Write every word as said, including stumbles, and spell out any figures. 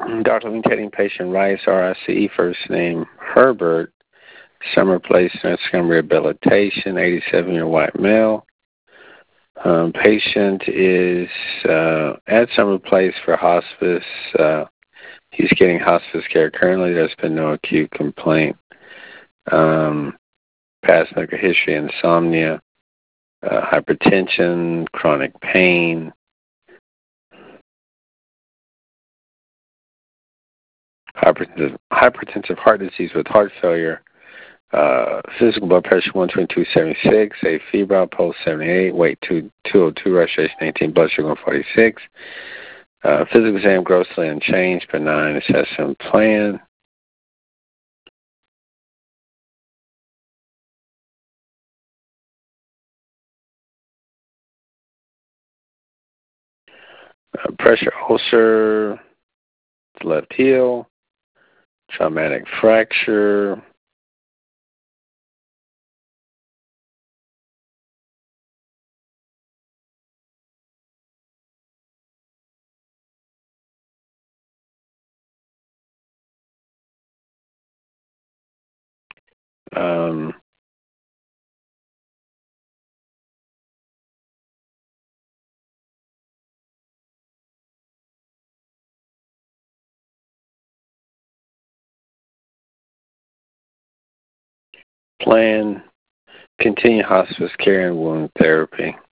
Doctor Link patient Rice, R I C E, first name Herbert, Summer Place, Nursing Rehabilitation, eighty-seven-year white male. Um, patient is uh, at Summer Place for hospice. Uh, he's getting hospice care currently. There's been no acute complaint. Um, past medical history, insomnia, uh, hypertension, chronic pain, hypertensive, hypertensive heart disease with heart failure, uh, physical blood pressure one twenty-two seventy-six, a febrile pulse seventy-eight, weight two oh two, respiration eighteen, blood sugar one forty-six, uh, physical exam grossly unchanged, benign assessment plan. Uh, pressure ulcer, left heel, traumatic fracture, um, plan, continue hospice care and wound therapy.